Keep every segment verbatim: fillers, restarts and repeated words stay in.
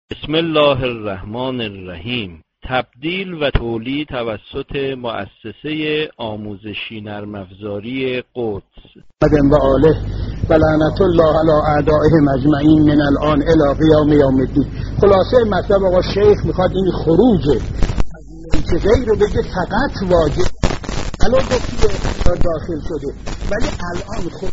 بسم الله الرحمن الرحیم. تبدیل و تولید توسط مؤسسه آموزشی نرم افزاری قدس و آله و لعنت الله علی اعدائهم اجمعین من الان الی قیام یوم الدین. خلاصه مطلب آقا شیخ میخواد این خروج که غیر رو بگه فقط واجب الان گفتی داخل شده، ولی الان خود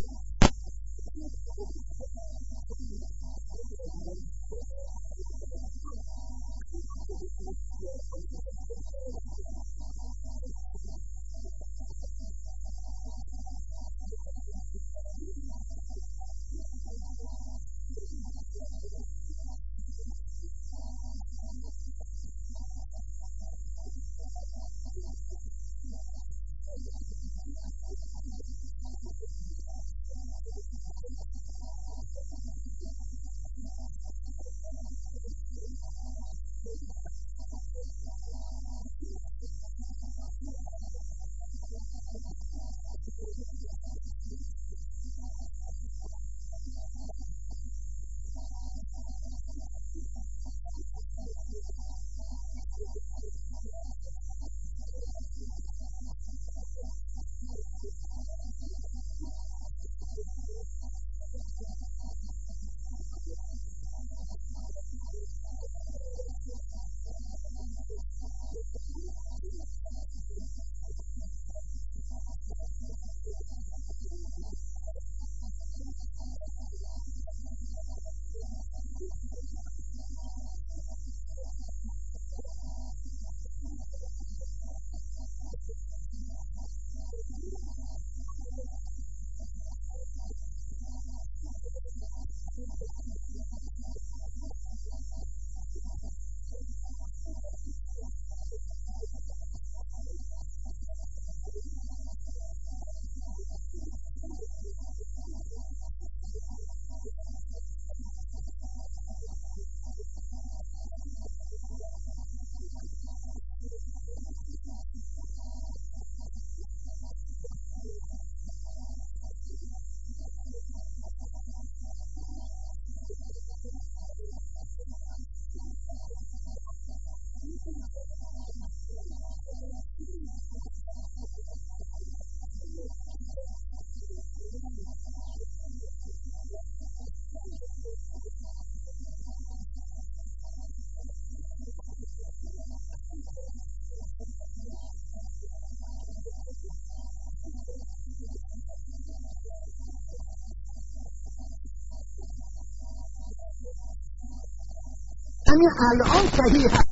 همین الان صحیح هست.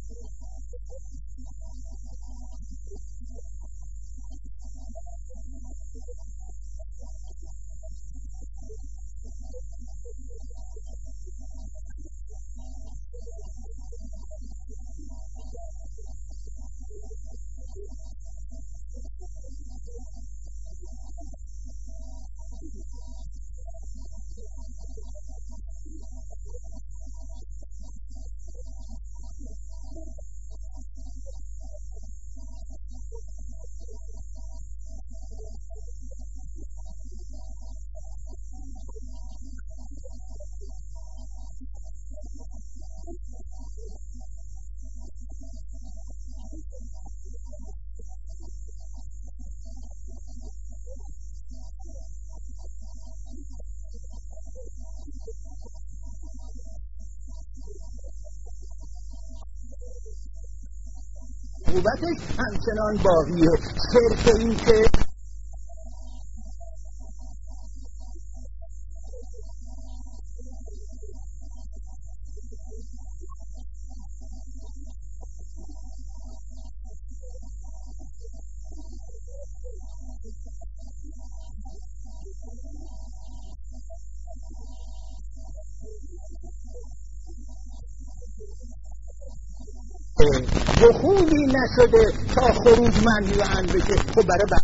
عقوبتش همچنان باقیه. صرف این که دخولی نشده تا خروج منهی عنه بشه. خب برای بر...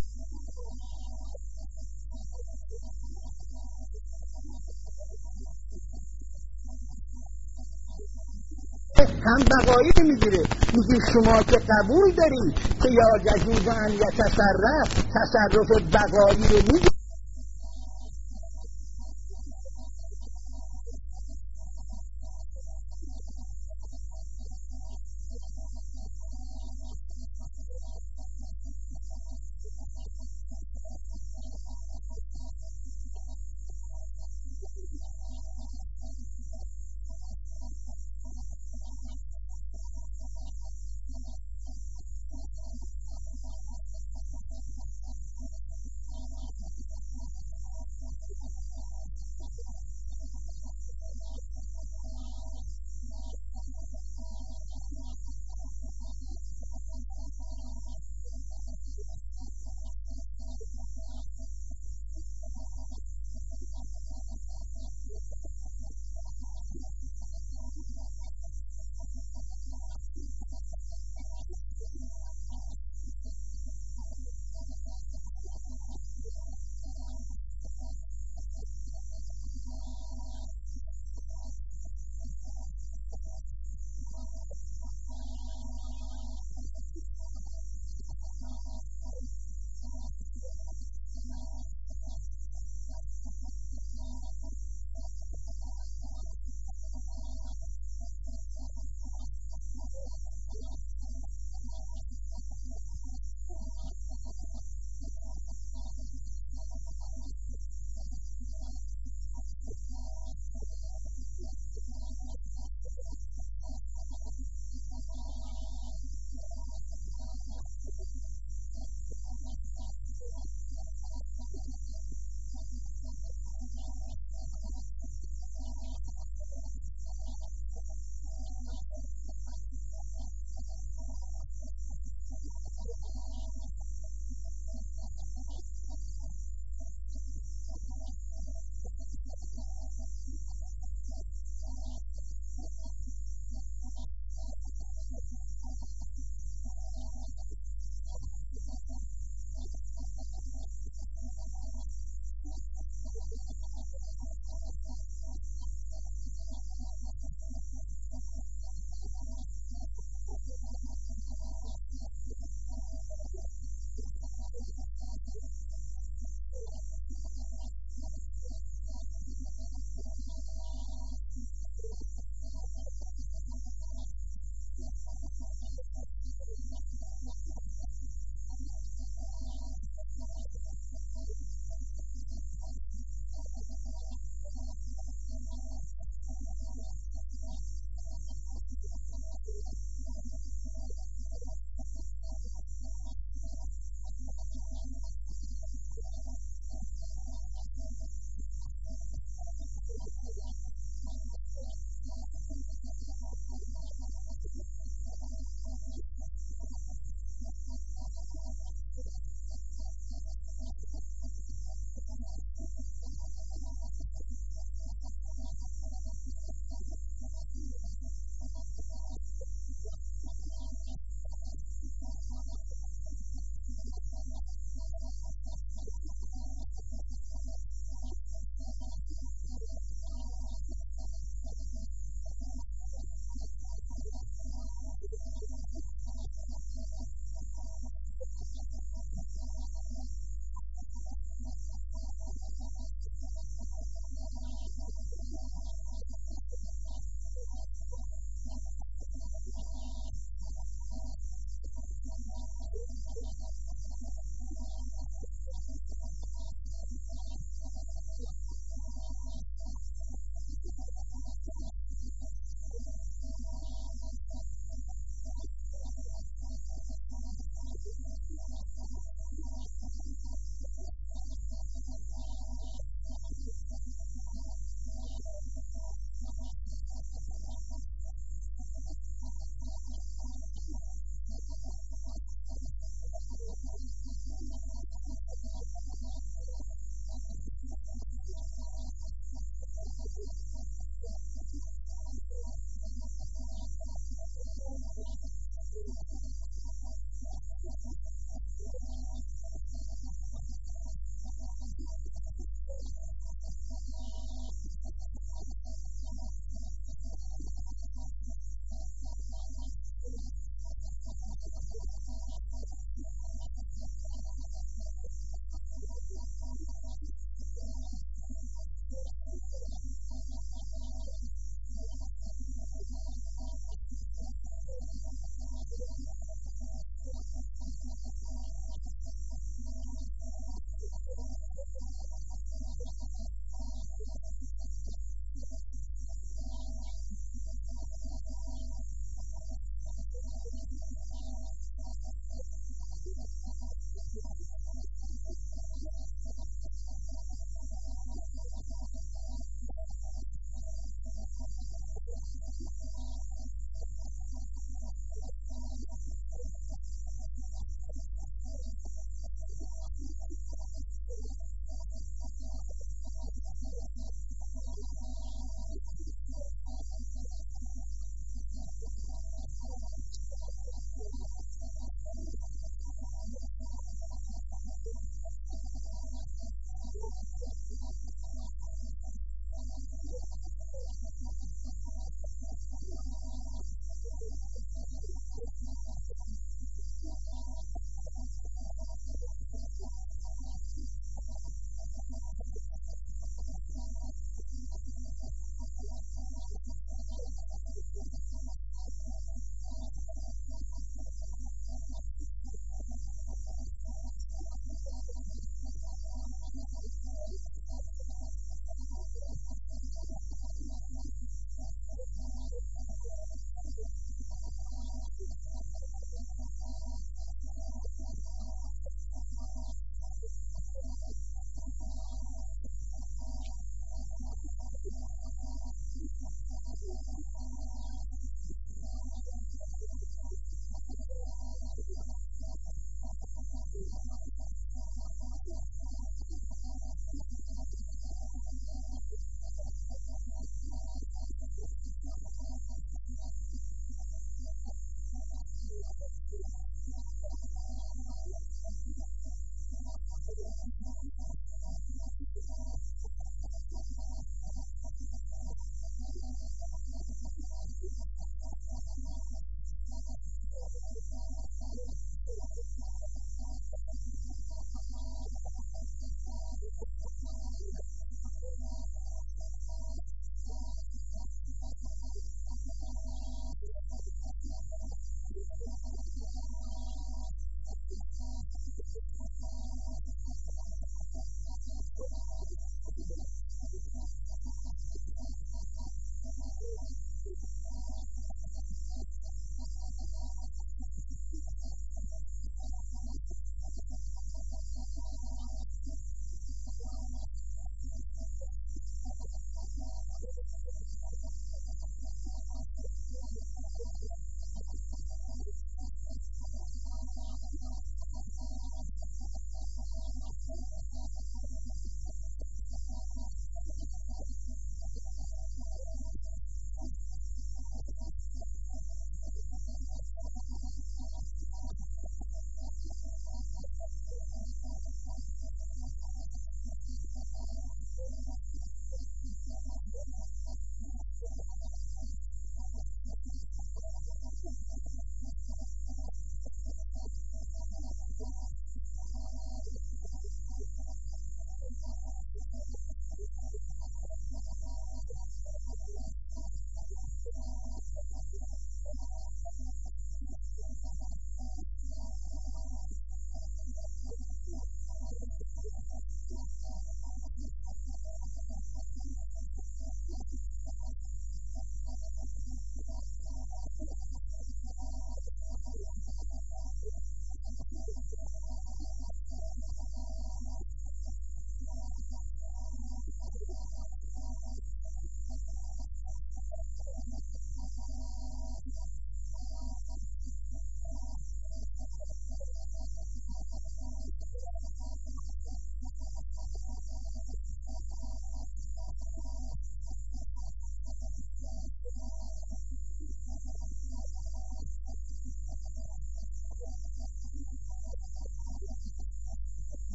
هم بقایی میگیره. میگه شما که قبول داری که یا جهوزن یا تصرف تصرف بقایی رو میگه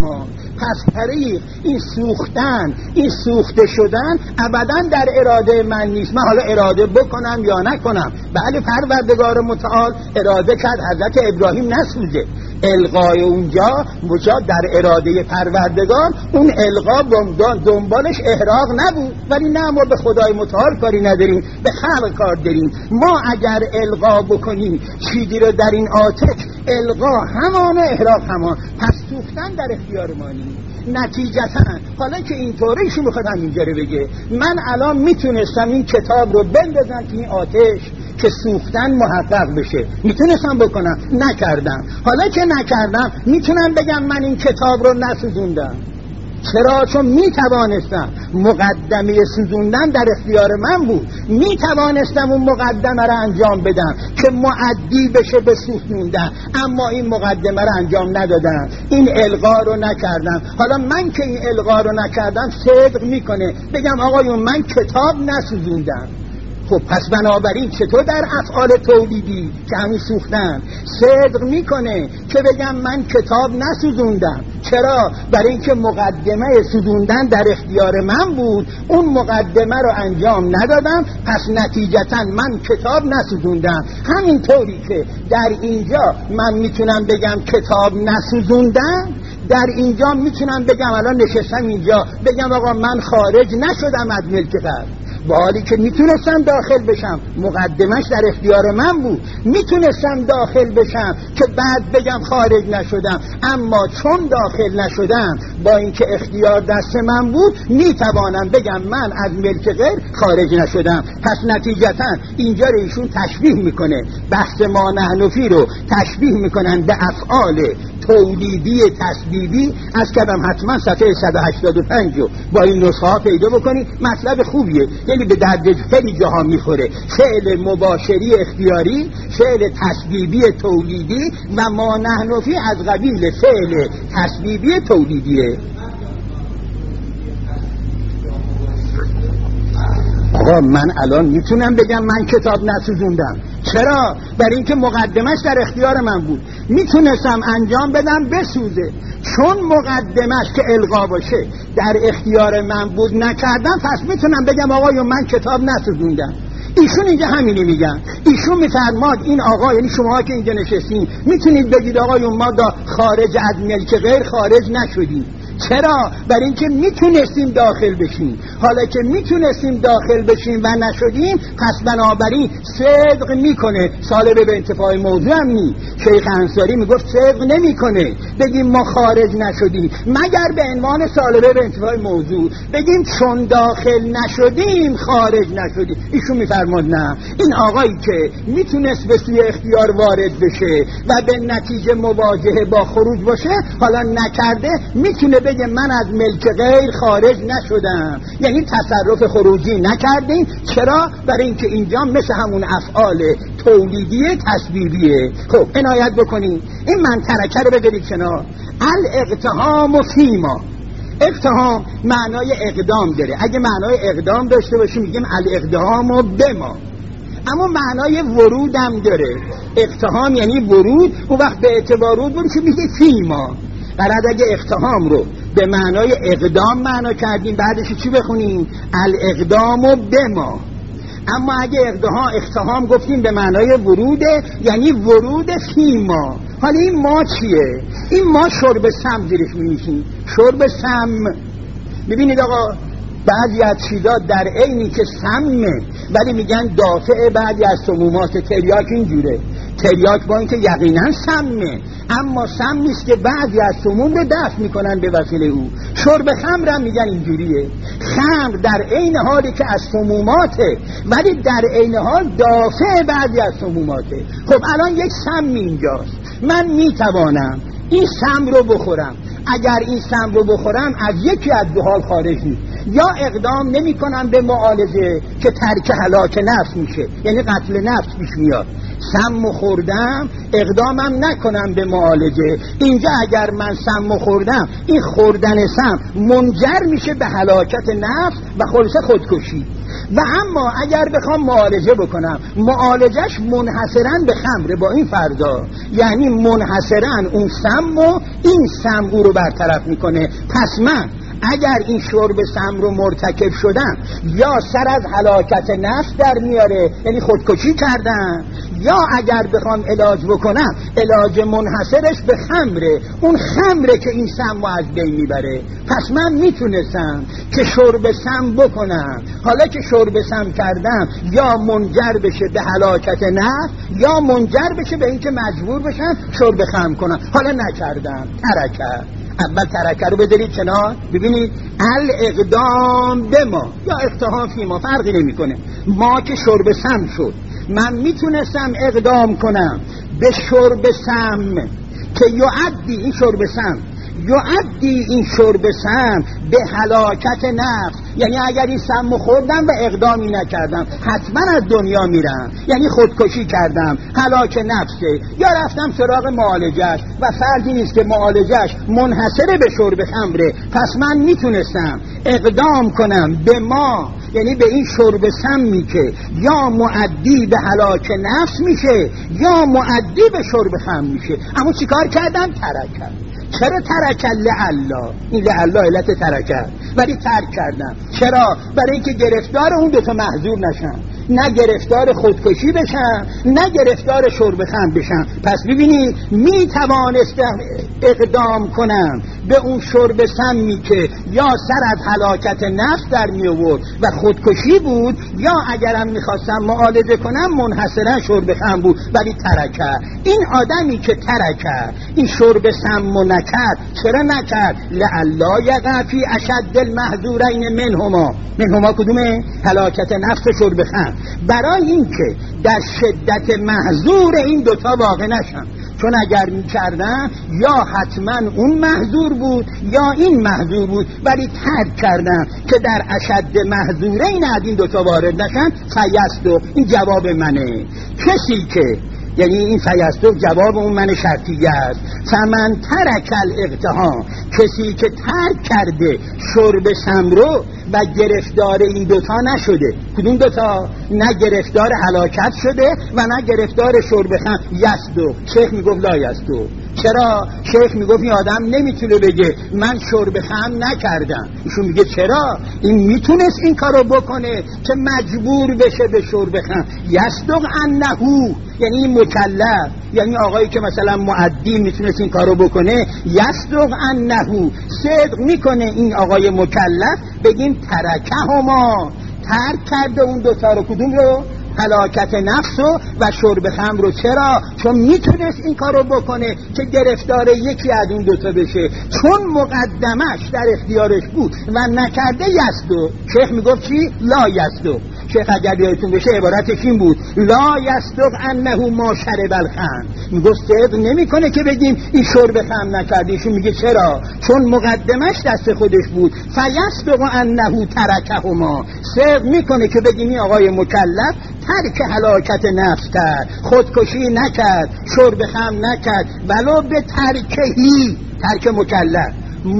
ها. پس طریق این سوختن، این سوخته شدن ابداً در اراده من نیست. من حالا اراده بکنم یا نکنم، بله پروردگار متعال اراده کرد حضرت ابراهیم نسوزه. القای اونجا مجاد در اراده پروردگار، اون القا دنبالش احراق نبود. ولی نه، ما به خدای متعال کاری نداریم، به خلق کار داریم. ما اگر القا بکنیم چیزی رو در این آتش، القا همان و احراق همان. پس سوختن در اختیار ما نیست. نتیجتا حالا که اینطوره ایشون میخواد همینجا رو بگه، من الان میتونستم این کتاب رو بندازم تو این آتش که سوختن محقق بشه، میتونستم بکنم، نکردم. حالا که نکردم میتونم بگم من این کتاب رو نسوزوندم. چرا؟ چون میتوانستم. مقدمه سوزوندن در اختیار من بود، میتوانستم اون مقدمه رو انجام بدم که معدی بشه به سوزوندن، اما این مقدمه رو انجام ندادم، این القا رو نکردم. حالا من که این القا رو نکردم صدق میکنه بگم آقایون من کتاب نسوزوندم. خب پس بنابراین چطور در افعال تولیدی که همین سوختن صدق میکنه که بگم من کتاب نسوزوندم؟ چرا؟ برای اینکه مقدمه سوزوندن در اختیار من بود، اون مقدمه رو انجام ندادم، پس نتیجتا من کتاب نسوزوندم. همینطوری که در اینجا من میتونم بگم کتاب نسوزوندم، در اینجا میتونم بگم الان نشستم اینجا بگم آقا من خارج نشدم از ملک غیب، با حالی که میتونستم داخل بشم، مقدمش در اختیار من بود، میتونستم داخل بشم که بعد بگم خارج نشدم، اما چون داخل نشدم با اینکه اختیار دست من بود میتوانم بگم من از ملک غیر خارج نشدم. پس نتیجتا اینجا رو ایشون تشبیه میکنه، بحث ما نحنفی رو تشبیه میکنن به افعال تولیدی تسبیبی. از کردم حتما صفحه صد و هشتاد و پنج رو با این نسخه ها پیدا بکنید، مطلب خوبیه، یعنی به درد خیلی جاها میخوره. فعل مباشری اختیاری، فعل تسبیبی تولیدی و ما نحنفی از قبیل فعل تسبیبی تولیدیه. آقا من الان میتونم بگم من کتاب نسوزوندم. چرا؟ برای اینکه مقدمش در اختیار من بود، میتونستم انجام بدم بسوزه. چون مقدمش که القا باشه در اختیار من بود نکردم، پس میتونم بگم آقایون من کتاب نسوزوندم. ایشون اینجا همینی میگن. ایشون میفرماد این آقا، یعنی شما که اینجا نشستین میتونید بگید آقایون ما دا خارج از ملک غیر خارج نشدیم. چرا؟ برای اینکه میتونستیم داخل بشیم. حالا که میتونستیم داخل بشیم و نشدیم، پس بنابراین صدق میکنه. سالبه به انتفاع موضوع هم نی. شیخ انصاری میگفت صدق نمیکنه بگیم ما خارج نشدیم، مگر به عنوان سالبه به انتفاع موضوع بگیم چون داخل نشدیم خارج نشدیم. ایشون میفرماد نه، این آقایی که میتونست به سوی اختیار وارد بشه و به نتیجه مواجهه با خروج باشه، حالا نکرده، میتونه بگه من از ملک غیر خارج نشدم، یعنی تصرف خروجی نکردیم. چرا؟ برای اینکه اینجا مثل همون افعال تولیدی تسبیبیه. خب عنایت بکنیم این من ترکه رو بگیرید کنار. الاقتهام و فیما، اقتهام معنای اقدام داره. اگه معنای اقدام داشته باشیم میگیم الاقدام و بما، اما معنای ورود هم داره. اقتهام یعنی ورود، اون وقت به اعتبار ورود بود که میگه فیما. بعد اگه اقتهام رو به معنای اقدام معنا کردیم، بعدش چی بخونیم؟ الاقدام و بما. اما اگه اقتهام اقتهام گفتیم به معنای وروده، یعنی ورود فیما. حالا این ما چیه؟ این ما شرب سم زیرش می‌نویسیم، شرب سم. ببینید آقا بعضی از چیزا در عینی که سمه ولی میگن دافع بعضی از سمومات. تریاک اینجوره، تریاک با اینکه یقینا سمه اما سم نیست که بعضی از سموم رو دفع میکنن به وسیله او. شرب خمر هم میگن اینجوریه، خمر در عین حالی که از سموماته ولی در عین حال دافع بعضی از سموماته. خب الان یک سم اینجاست، من میتوانم این سم رو بخورم. اگر این سم رو بخورم از یکی از دو حال خارج نیست، یا اقدام نمی کنم به معالجه که ترک هلاک نفس میشه، یعنی قتل نفس پیش میاد. سم خوردم اقدامم نکنم به معالجه. اینجا اگر من سم خوردم، این خوردن سم منجر میشه به هلاکت نفس و خلاص خودکشی. و اما اگر بخوام معالجه بکنم، معالجش منحصرا به خمره با این فرضا، یعنی منحصرا اون سمو این سم او رو برطرف میکنه. پس من اگر این شرب سم رو مرتکب شدم، یا سر از هلاکت نفس در میاره، یعنی خودکشی کردم، یا اگر بخوام علاج بکنم علاج منحصرش به خمره، اون خمره که این سم رو از بین میبره. پس من میتونستم که شرب سم بکنم، حالا که شرب سم کردم یا منجر بشه به هلاکت نفس یا منجر بشه به اینکه مجبور بشم شرب خمر کنم. حالا نکردم، ترکه. اول ترکه رو بذارید کنار، ببینید الاقدام به ما یا اقتحام فی ما فرقی نمی کنه. ما که شرب سم شد، من میتونستم اقدام کنم به شرب سم که یعدی این شرب سم یعدی این شرب سم به هلاکت نفس، یعنی اگر این سم خوردم و اقدامی نکردم حتما از دنیا میرم، یعنی خودکشی کردم، هلاک نفسه، یا رفتم سراغ معالجش و فردی نیست که معالجش منحصره به شرب خمره. پس من میتونستم اقدام کنم به ما، یعنی به این شرب سمی که یا معدی به هلاک نفس میشه یا معدی به شرب خمر میشه. اما چیکار کردم؟ ترکم. چرا ترک لعلا؟ این لعلا علت ترکه، ولی ترک کردم. چرا؟ برای اینکه گرفتار اون دوتا محظور نشم، نه گرفتار خودکشی بشم نه گرفتار شرب خمر بشم. پس ببینید می توانستم اقدام کنم به اون شرب سمی که یا سر از هلاکت نفس در می آورد و خودکشی بود، یا اگرم میخواستم معالجه کنم منحصرا شرب خمر بود، ولی ترکه. این آدمی که ترکه این شرب سم نکرد، چرا نکرد؟ لعلا یقع فی اشد المحظورین منهما. منهما کدومه؟ هلاکت نفس و شرب خمر. برای اینکه در شدت محظور این دوتا واقع نشم، چون اگر میکردم یا حتما اون محظور بود یا این محظور بود، ولی ترک کردم که در اشد محظوره این از این دوتا وارد نشن. فیستو، این جواب منه. کسی که یعنی این فیستو جواب اون من شرطیه است. فمن ترک الاقتحام، کسی که ترک کرده شرب سم رو و گرفتار این دوتا نشده. کدوم دوتا؟ نه گرفتار هلاکت شده و نه گرفتار شرب خمر. یستو، شیخ میگفت لا یستو. چرا؟ شیخ میگفت این آدم نمیتونه بگه من شرب خمر نکردم. ایشون میگه چرا؟ این میتونست این کارو بکنه که مجبور بشه به شرب خمر. یصدق انهو، یعنی این مکلف، یعنی آقایی که مثلا معدی میتونست این کارو بکنه. یصدق انهو، صدق میکنه این آقای مکلف، بگیم ترکه هما، ترک کرده اون دوتا رو. کدوم رو؟ هلاکت نفس و شرب خمر رو. چرا؟ چون میتونست این کارو بکنه که گرفتار یکی از اون دوتا بشه، چون مقدمش در اختیارش بود و نکرده. یستو، شیخ میگفت چی؟ لا یستو. شیخ اگر یادتون بشه عبارتش این بود: لا یستق انه ما شرب الخمر. میگفت صدق نمیکنه که بگیم این شرب خمر نکرده. ایشون میگه چرا؟ چون مقدمش دست خودش بود. فیستق انه ترکهما، صدق میکنه که بگیم این آقای مکلف ترک هلاکت نفس کرد، خودکشی نکرد، شرب خمر نکرد، ولو به ترکهی، ترک مکلف،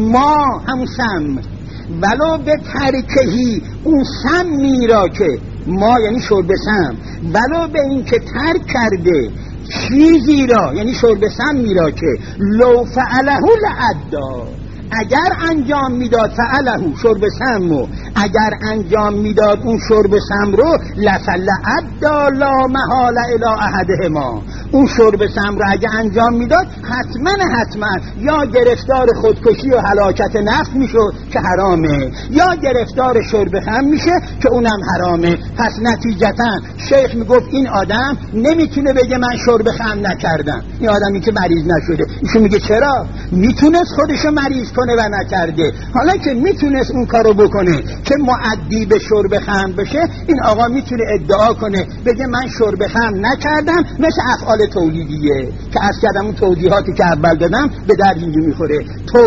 ما همون سم، ولو به ترکهی، اون سمی را که ما یعنی شرب سم، ولو به این که ترک کرده چیزی را یعنی شرب سمی را که لو فعله لعدا، اگر انجام میداد فعله شرب سمو، اگر انجام میداد اون شرب سم رو لفل عدا لا محال الی احدهما، اون شرب سم رو اگر انجام میداد حتما حتما یا گرفتار خودکشی و هلاکت نفس میشد که حرامه، یا گرفتار شرب خمر میشه که اونم حرامه. پس نتیجتا شیخ میگفت این آدم نمیتونه بگه من شرب خمر نکردم، این آدمی که مریض نشده. ایشون میگه چرا؟ میتونست خودشو مریض کنه و نکرده. حالا که میتونست اون کارو بکنه که معدی به شرب خمر بشه، این آقا میتونه ادعا کنه بگه من شرب خمر نکردم، مثل افعال تولیدیه که از کردم اون توضیحاتی که اول دادم به درد اینجا میخوره.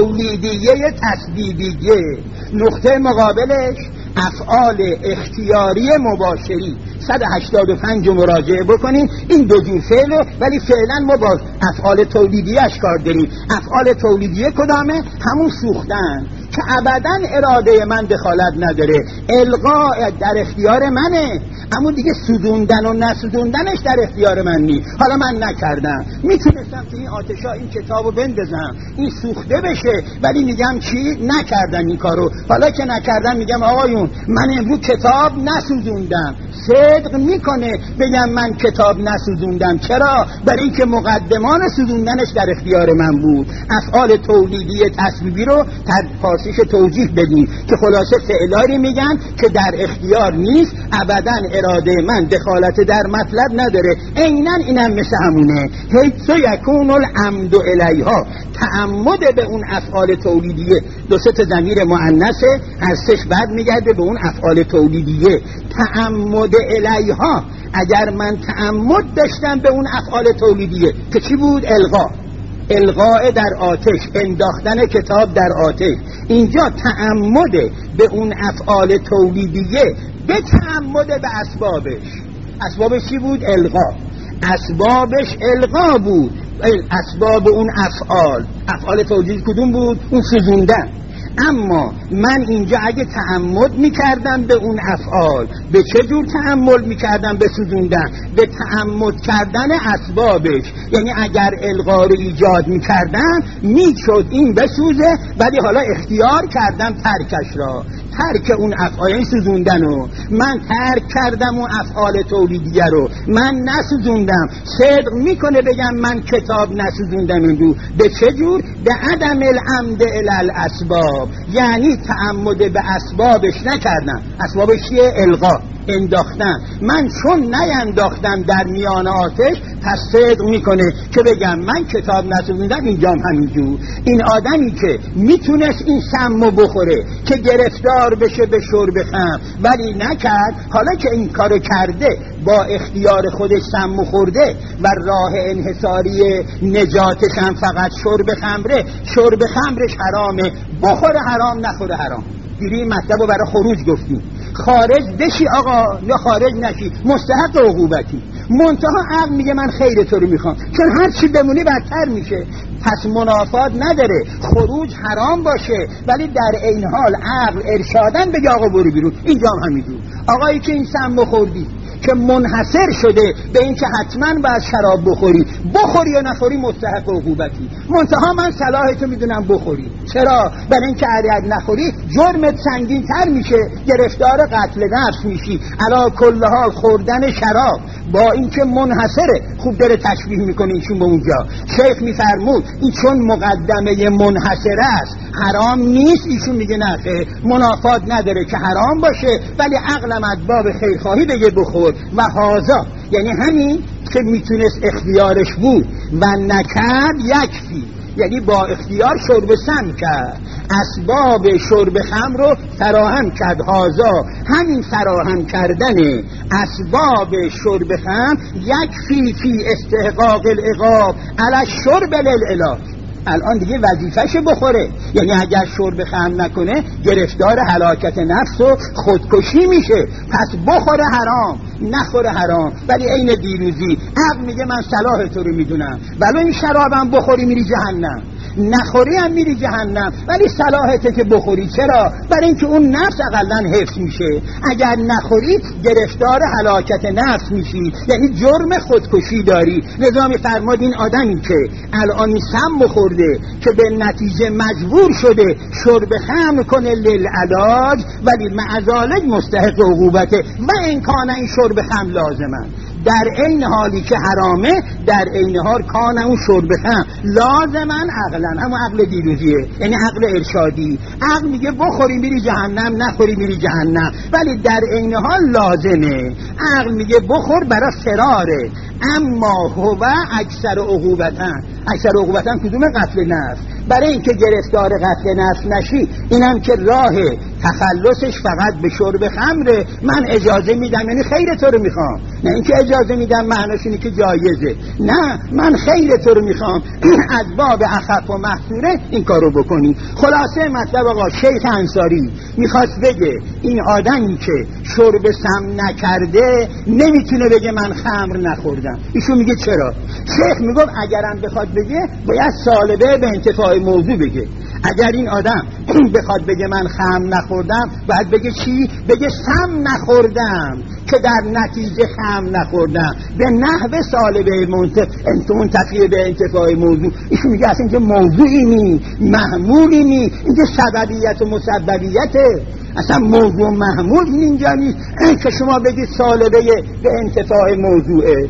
تولیدیه تصدیدیه، نقطه مقابلش افعال اختیاری مباشری. صد و هشتاد و پنج مراجعه بکنیم، این دو جور فعله، ولی فعلا ما با افعال تولیدیه اش کار داریم. افعال تولیدیه کدامه؟ همون سوختن که ابداً اراده من دخالت نداره، الغا در اختیار منه، اما دیگه سوزوندن و نسوزوندنش در اختیار من نیست. حالا من نکردم، میتونستم که این آتشا این کتابو بندازم این سوخته بشه، ولی میگم چی؟ نکردم این کارو. حالا که نکردم میگم آقایون من امروز کتاب نسوزوندم. صدق میکنه بگم من کتاب نسوزوندم. چرا؟ برای اینکه مقدمان سوزوندنش در اختیار من بود. افعال تولیدی تصویبی رو در فارسیش توجیه بدیم که خلاصه فعلایی میگن که در اختیار نیست، ابداً اراده من دخالت در مطلب نداره. عیناً اینم مثل همونه، حیث یکون العمد الیها، تعمد به اون افعال تولیدیه. دو سه تا ضمیر مؤنثه، هستش بعد میگرده به اون افعال تولیدیه. تعمد الیها، اگر من تعمد داشتم به اون افعال تولیدیه که چی بود؟ الغا، الغاء در آتش، انداختن کتاب در آتش. اینجا تعمد به اون افعال تولیدیه به تعمد به اسبابش. اسبابش چی بود؟ الغا. اسبابش الغا بود. اسباب اون افعال، افعال تولیدی کدوم بود؟ اون سوزوندن. اما من اینجا اگه تعمد میکردم به اون افعال، به چه جور تعمد میکردم؟ به سوزوندن، به تعمد کردن اسبابش. یعنی اگر الغا رو ایجاد میکردم میشد این بسوزه، ولی حالا اختیار کردم ترکش را، ترک اون افعال، این سوزوندن رو من ترک کردم، اون افعال تولیدیه رو من نسوزوندم. صدق میکنه بگم من کتاب نسوزوندم. این رو به چه جور؟ به عدم العمد الی الاسباب، یعنی تعمد به اسبابش نکردم. اسبابش چیه؟ الغا، انداختن. من چون نینداختم در میان آتش، پس صدق میکنه که بگم من کتاب نسوزوندم. اینجام همینجور. این آدمی که میتونست این سمو بخوره که گرفتار بشه به شرب خمر ولی نکرد، حالا که این کارو کرده با اختیار خودش سمو خورده و راه انحصاری نجاتش هم فقط شرب خمره، شرب خمرش حرامه، بخوره حرام نخوره حرام. دیری مطلب رو برای خروج گفتیم، خارج بشی آقا یا خارج نشی مستحق عقوبتی. منتها عقل میگه من خیر تو رو میخوام، چون هر چی بمونی بدتر میشه، پس منافات نداره خروج حرام باشه، ولی در این حال عقل ارشادن بگه آقا برو بیرون. اینجا هم همینجور. آقایی که این سم خوردی که منحصر شده به این که حتما باید شراب بخوری، بخوری یا نخوری مستحق عقوبتی. منتها من صلاحتو میدونم بخوری. چرا؟ برای اینکه اگر نخوری جرمت سنگین تر میشه، گرفتار قتل نفس میشی. علا کل حال خوردن شراب با اینکه منحصره، خوب داره تشبیه میکنه ایشون به اونجا. شیخ میفرمود این چون مقدمه منحصره است حرام نیست، ایشون میگه نه خیر، منافات نداره که حرام باشه، ولی عقلم ادباب خیرخواهی بگه بخور. و هازا یعنی همین که میتونست اختیارش بود و نکرد یکفی، یعنی با اختیار شرب سم کرد، اسباب شرب خمر رو فراهم کرد. هازا همین فراهم کردن اسباب شرب خمر یکفی فی استحقاق العقاب علی شرب للاله. الان دیگه وظیفه‌ش بخوره، یعنی اگر شرب خمر نکنه گرفتار هلاکت نفس و خودکشی میشه. پس بخوره حرام نخوره حرام. ولی عین دیروزی عقل میگه من صلاح تو رو میدونم، ولی این شرابم بخوری میری جهنم، نخوری هم میری جهنم، ولی صلاحته که بخوری. چرا؟ برای اینکه اون نفس اقلن حفظ میشه. اگر نخوری گرفتار هلاکت نفس میشی، یعنی جرم خودکشی داری. لذا میفرماد این آدمی که الان سم خورده که به نتیجه مجبور شده شرب خمر کنه للعلاج، ولی معذالک مستحق عقوبته و امکان این شرب خمر لازمه. در این حالی که حرامه، در این حال کان اون شرب خمر لازمن عقلا، همون عقل دیروزیه، یعنی عقل ارشادی. عقل میگه بخوری میری جهنم، نخوری میری جهنم، ولی در این حال لازمه. عقل میگه بخور برای فراره، اما هو اکثر عقوبتن. اکثر عقوبتن کدوم؟ قتل نفس. برای اینکه گرفتار قتل نفس نشی، اینم که راه تخلصش فقط به شرب خمره. من اجازه میدم، یعنی خیر تو رو میخوام، نه اینکه اجازه میدم معناش اینه که جایزه. نه، من خیر تو رو میخوام، از باب اخف و محصوره این کارو بکنی. خلاصه مطلب آقا شیخ انصاری میخواست بگه این آدمی که شرب سم نکرده نمیتونه بگه من خمر نخوردم. ایشون میگه چرا؟ شیخ میگه اگرم بخواد بگه باید سالبه به انتفاع موضوع بگه. اگر این آدم بخواد بگه من خمر نخوردم، باید بگه چی؟ بگه سم نخوردم که در نتیجه خمر نخوردم، به نحو سالبه منتفی به انتفاع موضوع. ایشون میگه اصلا اینجا موضوعی نی، محمولی نی، اینجا سببیت و مسببیته، اصلا موضوع محمول اینجا نیست که شما بگید سالبه به انتفاع موضوعه.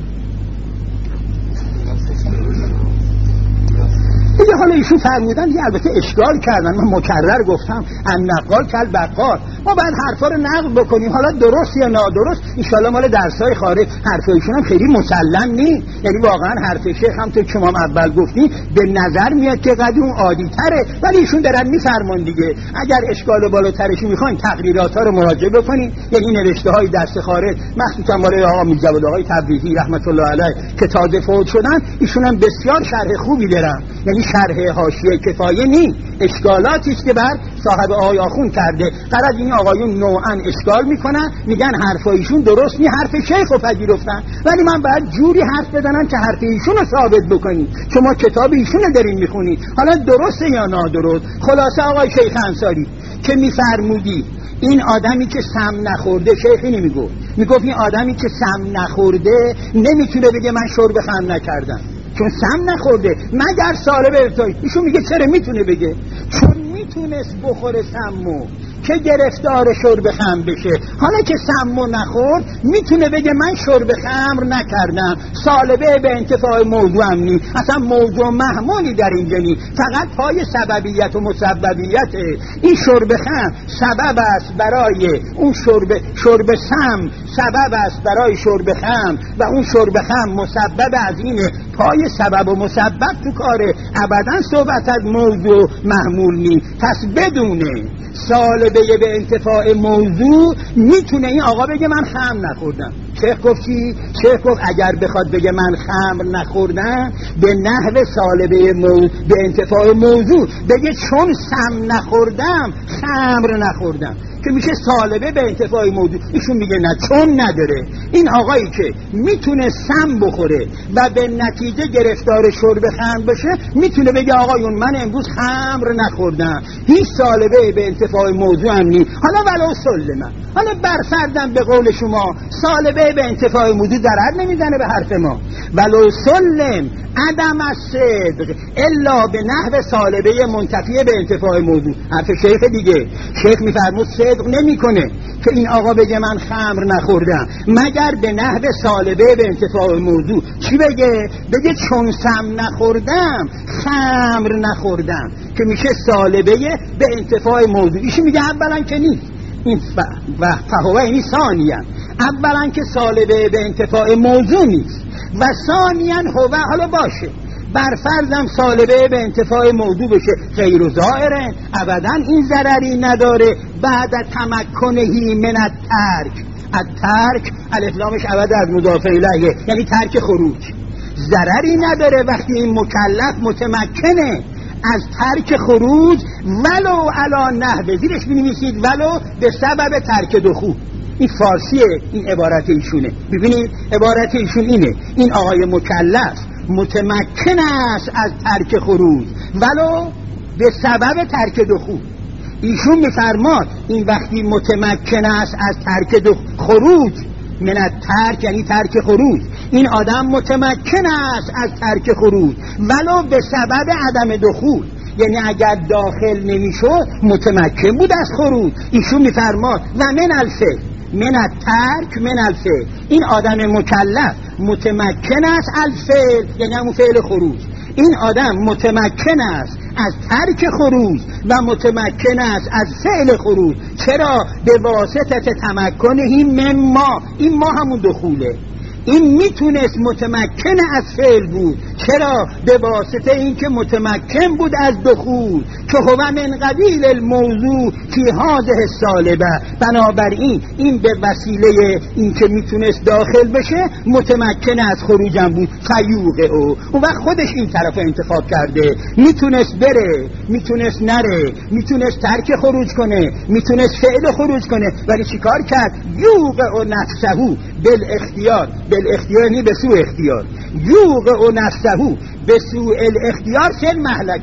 دیگه حالا ایشون فرمودن، دیگه البته اشکال کردن، من مکرر گفتم ان نقال کل بقال، ما باید حرفا رو نقل بکنیم، حالا درست یا نادرست انشالله مال درسای خارج. حرفایشون هم خیلی مسلم نیست، یعنی واقعا حرف شیخ هم تو که ما اول گفتیم به نظر میاد که قدر اون عادی تره، ولی ایشون دارن میفرمان دیگه اگر اشکال بالاترش میخواین تقریرات ها رو مراجعه بکنین، یعنی نوشته های درس خارج، مخصوصا مال آقا میرجواد آقای تبریزی رحمت الله علیه که تازه فوت شدن، ایشون هم بسیار شرح خوبی دارن، یعنی شرح حاشیه کفایه نی، اشکالاتی است که بر صاحب آقای آخوند کرده. قرار این آقایون نوعا اشکال میکنن، میگن حرفایشون درست نی، حرف شیخ رو پذیرفتن، ولی من باید جوری حرف بزنم که حرف ایشون رو ثابت بکنید. شما کتاب ایشون رو دارین میخونید، حالا درسته یا نادرست. خلاصه آقای شیخ انصاری که میفرمودی این آدمی که سم نخورده، شیخی نمیگفت، میگفت این آدمی که سم نخورده نمیتونه بگه من شرب خمر نکردم، چون سم نخورده مگر سالب ارتایی. ایشون میگه چرا میتونه بگه؟ چون میتونست بخوره سمو که گرفتار شرب خمر بشه، حالا که سمو نخورد میتونه بگه من شرب خمر نکردم، سالبه به انتفاع موضوع هم نی، اصلا موضوع محمولی در اینجا نی، فقط پای سببیت و مسببیته. این شرب خمر سبب است برای اون شرب شرب سم، سبب است برای شرب خمر و اون شرب خمر مسبب از اینه، پای سبب و مسبب تو کاره، ابدا صحبت از موضوع محمول نی. پس بدونه سالبه به انتفاع موضوع میتونه این آقا بگه من خمر نخوردم. شیخ گفت چی؟ شیخ گفت اگر بخواد بگه من خمر نخوردم به نحو سالبه موضوع به انتفاع موضوع بگه چون سم نخوردم خمر نخوردم، که میشه سالبه به انتفاع موضوع. ایشون میگه نه، چون نداره. این آقایی که میتونه سم بخوره و به نتیجه گرفتار شرب خمر بشه میتونه بگه آقایون من امروز خمر نخوردم، هیچ سالبه به انتفاع موضوع هم نی. حالا ولو سلم، حالا برفردم به قول شما سالبه به انتفاع موضوع ضرر نمیزنه به حرف ما، ولو سلم عدم الصدق الا به نحو سالبه منتفی به انتفاع موضوع. حرف شیخ دیگه، شیخ میفرمود صدق نمیکنه که این آقا بگه من خمر نخوردم مگر به نحو سالبه به انتفاع موضوع. چی بگه؟ بگه چون سم نخوردم خمر نخوردم، که میشه سالبه به انتفاع موضوع. ایشون میگه اولا که نیست این و فهوه اینی ثانیا، اولا که سالبه به انتفاع موضوع نیست و ثانیا هوه، حالا باشه برفرضم سالبه به انتفاع موضوع بشه، غیر و ظاهره ابدا این ضرری نداره. بعد تمکنهی من الترک، الترک الف لامش ابدا از مضاف الیه یعنی ترک خروج، ضرری نداره وقتی این مکلف متمکنه از ترک خروج ولو علی نحو، زیرش بنویسید ولو به سبب ترک دخول. این فارسیه، این عبارت ایشونه. ببینید عبارت ایشون اینه، این آقای مکلف متمکن است از ترک خروج ولو به سبب ترک دخول. ایشون میفرماد این وقتی متمکن است از ترک خروج من الترک یعنی ترک خروج، این آدم متمکن است از ترک خروج ولو به سبب عدم دخول، یعنی اگر داخل نمیشد متمکن بود از خروج. ایشون میفرماد و من الفعل من الترک من الفعل، این آدم مکلف متمکن است الفعل یعنی همون فعل خروج، این آدم متمکن است از ترک خروج و متمکن است از فعل خروج. چرا؟ به واسطه تمکنه من ما، این ما همون دخوله، این میتونست متمکن از فعل بود. چرا؟ به واسطه اینکه متمکن بود از دخول، که هو من قبیل الموضوع فی هذه السالبه، بنابراین این به وسیله اینکه میتونست داخل بشه متمکن از خروجم بود. فیوقه او اون وقت خودش این طرف انتخاب کرده، میتونست بره میتونست نره، میتونست ترک خروج کنه میتونست فعل خروج کنه، ولی چیکار کرد؟ یوقه او نفسهو بالاختیار، بالاختیار نی به سوء اختیار، یوقه او نفسهو به سوء الاختیار فی المهلکه،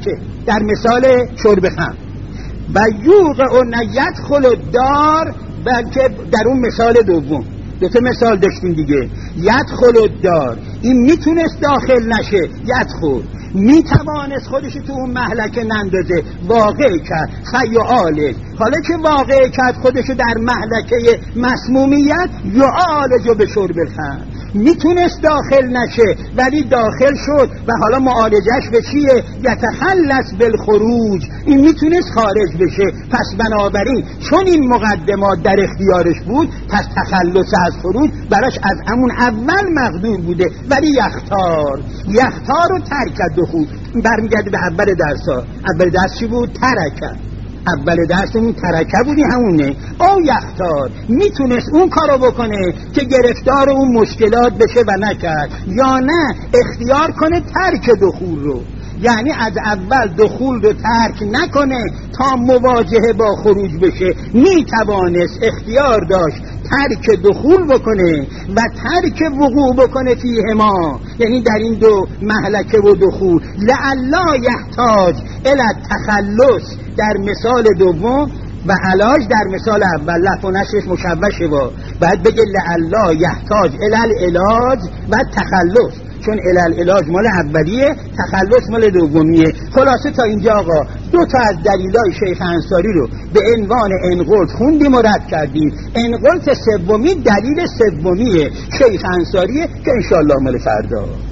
در مثال شرب خمر. و یوقع و یدخل الدار، بلکه در اون مثال دوم دو تا مثال داشتیم دیگه. یدخل الدار، این میتونست داخل نشه، یدخل میتوانست خودش تو اون مهلکه نندازه، واقع کرد فیعالج. حالا که واقع کرد خودشو در مهلکه مسمومیت، یعالجو به شرب الخمر، میتونست داخل نشه ولی داخل شد و حالا معالجش به چیه؟ یتخلص بالخروج، این میتونست خارج بشه. پس بنابراین چون این مقدمات در اختیارش بود، پس تخلص از خروج براش از همون اول مقدور بوده. ولی یختار یختار و ترک دخول، برمیگرده به اول درسا. اول درس چی بود؟ ترکه. اول درسمون ترکه بودی، همونه. او یختار میتونست اون کارو بکنه که گرفتار اون مشکلات بشه و نکرد، یا نه اختیار کنه ترک دخول رو، یعنی از اول دخول رو ترک نکنه تا مواجهه با خروج بشه. میتوانست اختیار داشت ترک دخول بکنه و ترک وقوع بکنه فیهما، یعنی در این دو مهلکه و دخول. لعلا یحتاج الی التخلص در مثال دوم و علاج در مثال اول. لف و نشرش مشوشه، با باید بگه لعلا یحتاج الی العلاج و تخلص، چون العلاج مال اولیه، تخلص مال دومیه. خلاصه تا اینجا آقا دو تا از دلیلای شیخ انصاری رو به عنوان انقلت خوندیم و رد کردیم. انقلت سومی دلیل سومیه شیخ انصاریه که انشاءالله مال فردا